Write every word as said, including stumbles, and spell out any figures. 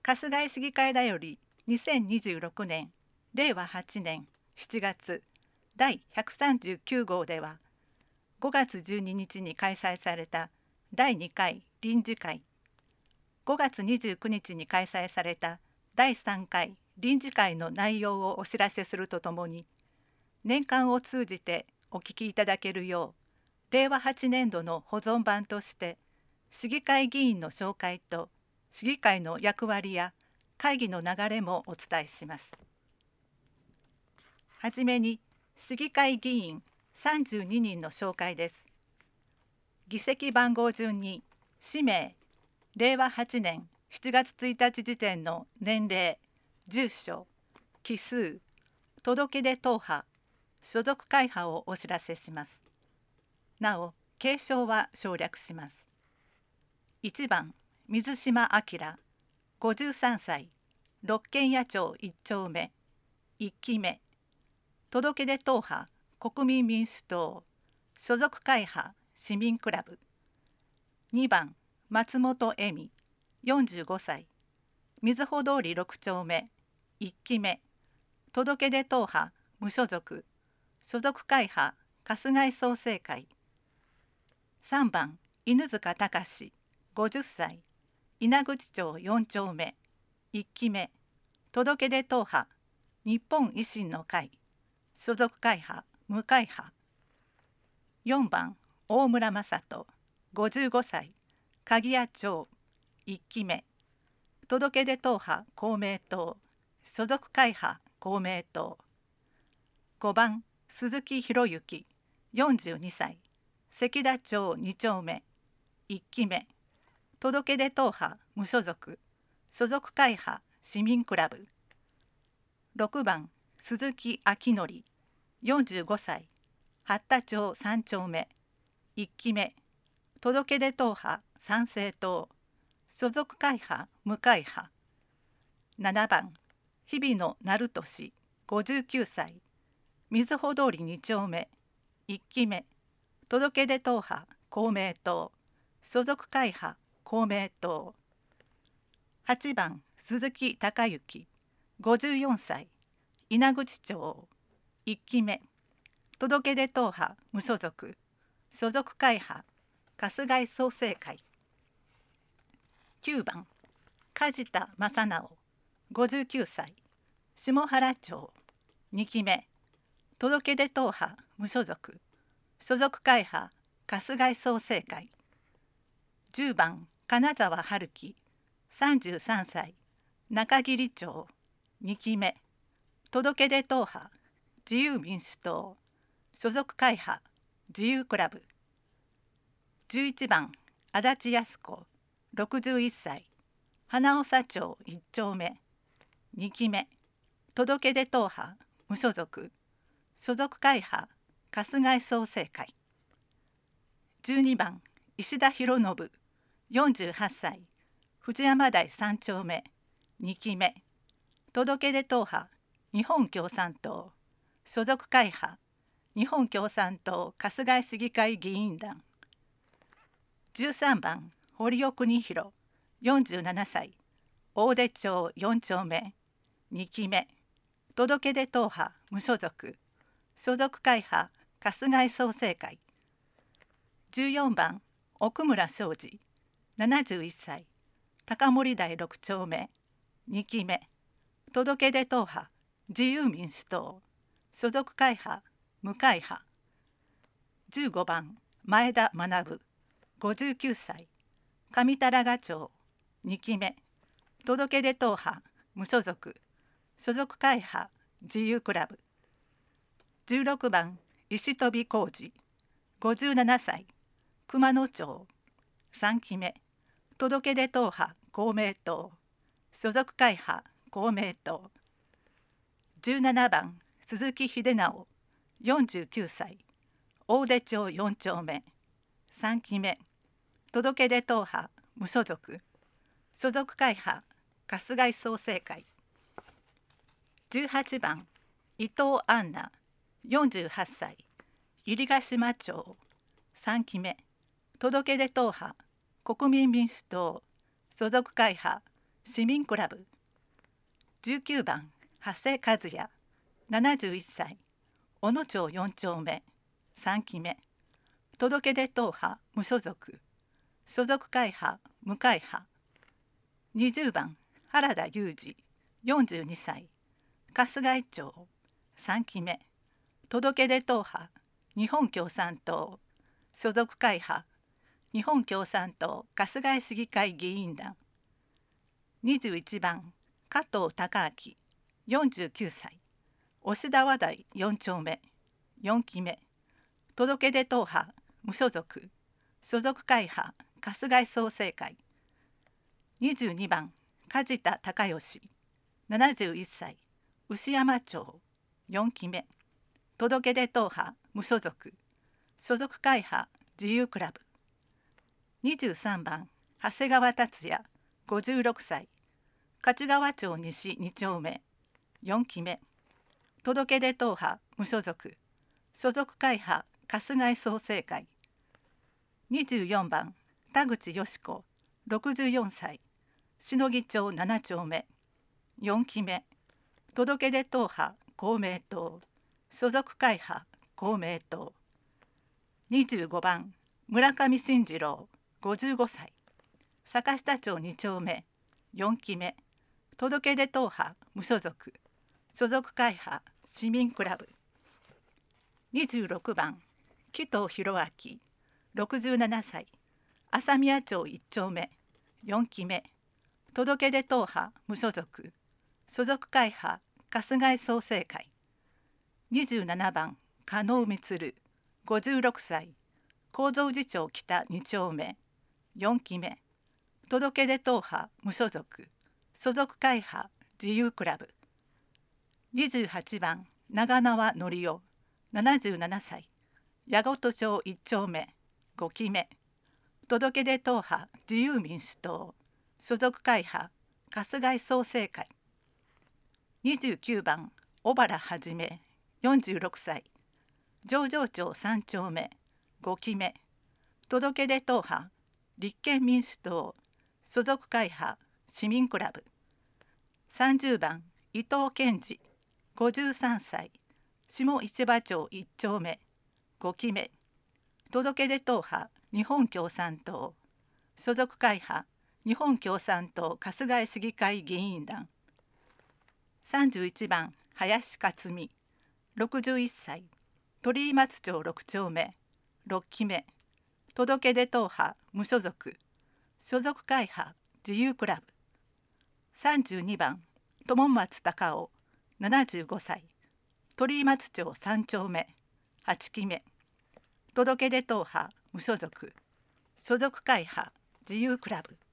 春日井市議会だよりにせんにじゅうろくねんれいわはちねんしちがつだいひゃくさんじゅうきゅうごうでは、ごがつじゅうににちに開催されただいにかい臨時会、ごがつにじゅうくにちに開催されただいさんかい臨時会の内容をお知らせするとともに、年間を通じてお聞きいただけるよう、れいわはちねんどの保存版として市議会議員の紹介と市議会の役割や会議の流れもお伝えします。はじめに市議会議員さんじゅうににんの紹介です。議席番号順に氏名、れいわはちねんしちがつついたち時点の年齢、住所、期数、届出党派、所属会派をお知らせします。なお、継承は省略します。いちばん水島明、ごじゅうさんさい、六軒野町いっちょうめ、いっきめ、届出党派国民民主党、所属会派市民クラブ。にばん松本恵美、よんじゅうごさい、瑞穂通りろくちょうめ、いっきめ、届出党派無所属、所属会派春日井創成会。さんばん犬塚隆、ごじゅっさい、稲口町よんちょうめ、いっきめ、届出党派日本維新の会、所属会派無会派。よんばん大村正人、ごじゅうごさい、鍵屋町いっきめ、届出党派公明党、所属会派公明党。ごばん鈴木博之、よんじゅうにさい、関田町にちょうめ、いっきめ、届出党派無所属、所属会派市民クラブ。ろくばん鈴木明則、よんじゅうごさい、八田町さんちょうめ、いっきめ、届出党派参政党、所属会派無会派。ななばん日比野成俊、ごじゅうきゅうさい、瑞穂通りにちょうめ、いっきめ、届出党派公明党、所属会派公明党。はちばん鈴木孝之、ごじゅうよんさい、稲口町いっきめ、届出党派無所属、所属会派春日井創成会。きゅうばん梶田正直、ごじゅうきゅうさい、下原町にきめ、届出党派無所属、所属会派春日井創成会。じゅうばん金沢春樹、さんじゅうさんさい、中桐町にきめ、届出党派自由民主党、所属会派自由クラブ。じゅういちばん足立康子、ろくじゅういっさい、花長町いっちょうめ、にきめ、届出党派無所属、所属会派春日井創成会。じゅうにばん石田博信、よんじゅうはっさい、藤山台さんちょうめ、にきめ、届出党派日本共産党、所属会派日本共産党春日井市議会議員団。じゅうさんばん堀尾邦弘、よんじゅうななさい、大出町よんちょうめ、にきめ、届出党派無所属、所属会派春日井創成会。じゅうよんばん奥村昌司、ななじゅういっさい、高森台ろくちょうめ、にきめ、届出党派自由民主党、所属会派無会派。じゅうごばん前田学、ごじゅうきゅうさい、上多良賀町にきめ、届出党派無所属、所属会派自由クラブ。じゅうろくばん石飛浩二、ごじゅうななさい、熊野町さんきめ、届出党派公明党、所属会派公明党。じゅうななばん鈴木秀直、よんじゅうきゅうさい、大出町よんちょうめ、さんきめ、届出党派無所属、所属会派春日井創成会。じゅうはちばん伊藤杏奈、よんじゅうはっさい、入ヶ島町さんきめ、届出党派国民民主党、所属会派市民クラブ。じゅうきゅうばん長谷和也ななじゅういっさい、小野町よん丁目さんきめ、届け出党派無所属、所属会派無会派。にじゅうばん原田裕二よんじゅうにさい、春日井町さんきめ、届け出党派日本共産党、所属会派日本共産党春日井市議会議員団。にじゅういちばん加藤孝明よんじゅうきゅうさい、押田和台よん丁目よんきめ、届け出党派無所属、所属会派春日井創成会。にじゅうにばん梶田隆義ななじゅういっさい、牛山町よんきめ、届け出党派無所属、所属会派自由クラブ。にじゅうさんばん長谷川達也ごじゅうろくさい、勝川町西に丁目よんきめ、届け出党派無所属、所属会派春日井創成会。にじゅうよんばん田口よし子ろくじゅうよんさい、篠木町なな丁目よんきめ、届け出党派公明党、所属会派公明党。にじゅうごばん村上信次郎ごじゅうごさい、坂下町に丁目よんきめ、届け出党派無所属、所属会派市民クラブ。にじゅうろくばん紀藤博明ろくじゅうななさい、朝宮町いち丁目よんきめ、届け出党派無所属、所属会派春日井創成会。にじゅうななばん加納充ごじゅうろくさい、高蔵寺町北に丁目よんきめ、届け出党派無所属、所属会派自由クラブ。にじゅうはちばん長縄則夫ななじゅうななさい、八事町いち丁目ごきめ、届け出党派自由民主党、所属会派春日井創成会。にじゅうきゅうばん小原はじめよんじゅうろくさい、上城町さん丁目ごきめ、届け出党派立憲民主党、所属会派市民クラブ。さんじゅうばん伊藤健二ごじゅうさんさい、下市場町いち丁目ごきめ、届け出党派日本共産党、所属会派日本共産党春日井市議会議員団。さんじゅういちばん林克美ろくじゅういっさい、鳥居松町ろく丁目ろっきめ、届け出党派無所属、所属会派自由クラブ。さんじゅうにばん友松隆夫ななじゅうごさい、鳥居松町さん丁目はちきめ、届け出党派無所属、所属会派自由クラブ。